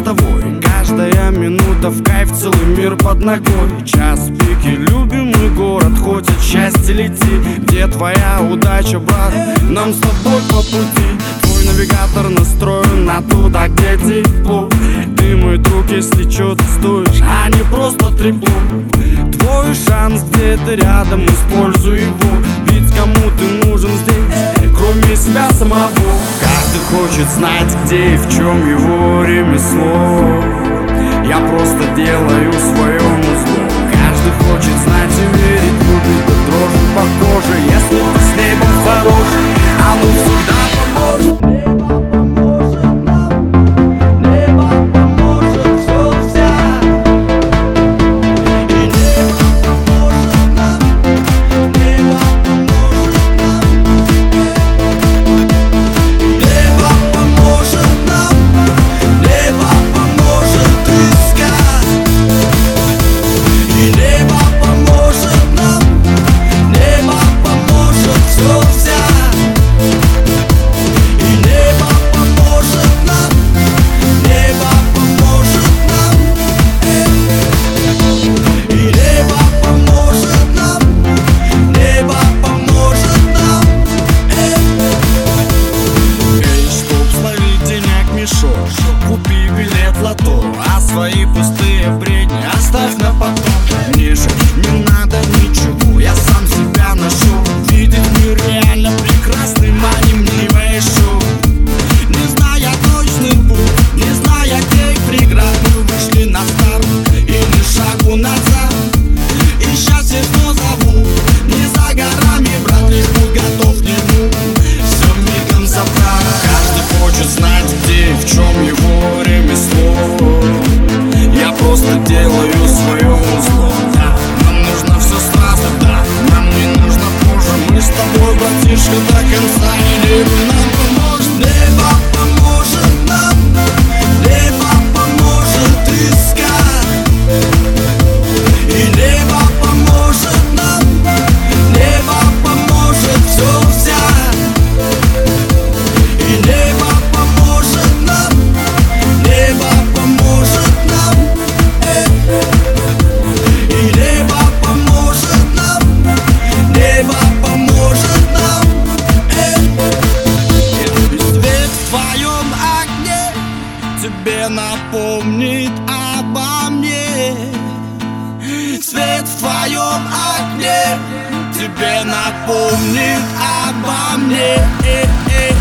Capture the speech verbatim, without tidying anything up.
мостовой. Каждая минута в кайф, целый мир под ногой. Час пики, любимый город, хоть от счастья лети. Где твоя удача, брат? Нам с тобой по пути. Твой навигатор настроен на туда, где тепло. Ты мой друг, если чё ты стоишь, а не просто трепло. Твой шанс где-то рядом, используй его. Ведь кому ты нужен здесь, кроме себя самого? Каждый хочет знать, где и в чем его ремесло. Я просто делаю свое музло. Каждый хочет знать и верить, любит до дрожи по коже. Если ты с небом хорош, оно всегда поможет. Купи билет в лото, а свои пустые бредни оставь на потом. Мне же не надо ничего, я сам себя нашел. Видеть мир реально прекрасным, а не мнимое шоу. Не зная точный путь, не зная, где их преград, мы вышли на старт и ни шагу назад. И счастье снова зову, не за горами, брат, лишь будь готов к нему. Все мигом забрать. Каждый хочет знать, где и в чем его ремесло. Я просто делаю свое узло. Да, нам нужно все сразу, да, нам не нужно позже. Мы с тобой, братишка, до конца, и небо нам поможет. Небо поможет нам, небо поможет искать. И небо поможет нам, небо поможет все взять. И небо поможет нам, небо поможет нам. И небо поможет нам, небо поможет нам. И свет в твоем огне тебе напомнит обо мне. Свет в твоем окне тебе напомнит обо мне.